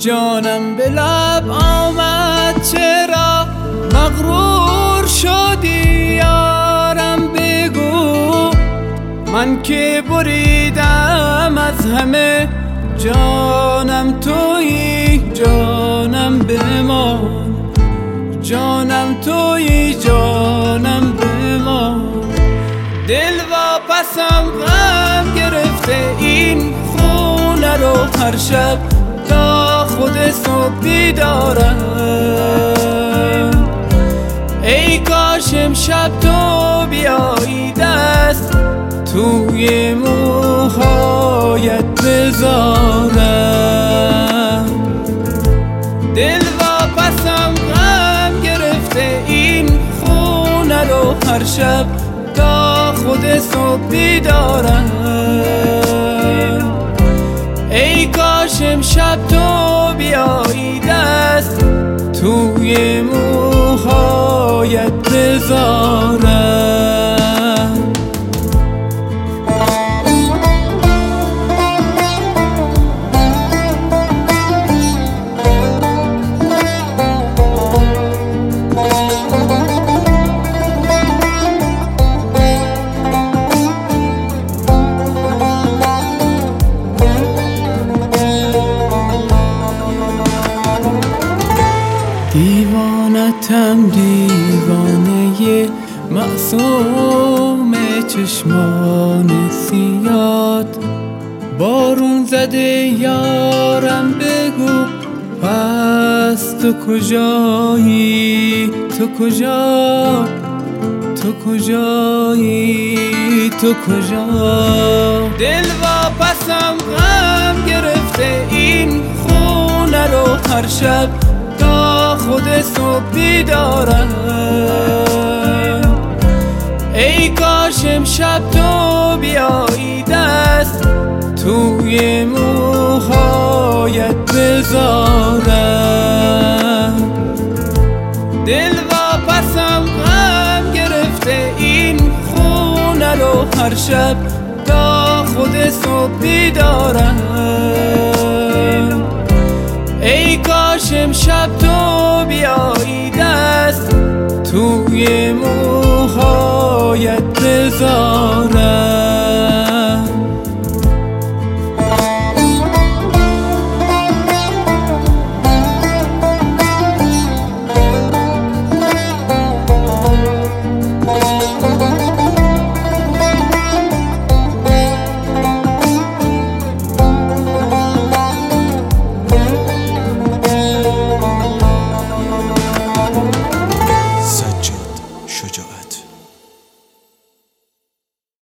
جانم به لب آمد چرا مغرور شدی یارم بگو، من که بریدم از همه جانم تویی جانم بمان، جانم تویی جانم بمان. دل واپسم غم گرفته این خونه رو هر شب تا خود صبح بیدارم. ای کاش امشب تو بیایی دست توی موهایت بذارم. دل واپسم غم گرفته این خونه رو هر شب تا خود صبح بیدارم. ای کاش امشب تو بیایی دست توی موهایت بذارم. دیوانتم دیوانه معصوم چشمان سیاد، بارون زده یارم بگو پس تو کجایی، تو کجا، تو کجایی، تو کجا. دل واپسم غم گرفته این خونه رو هر شب تا خود صبح بیدارم. ای کاش امشب تو بیایی دست توی موهایت بذارم. دل واپسم غم گرفته این خونه رو هر شب تا خود صبح بیدارم. ای کاش امشب تو بیایی دست توی موهایت بذارم.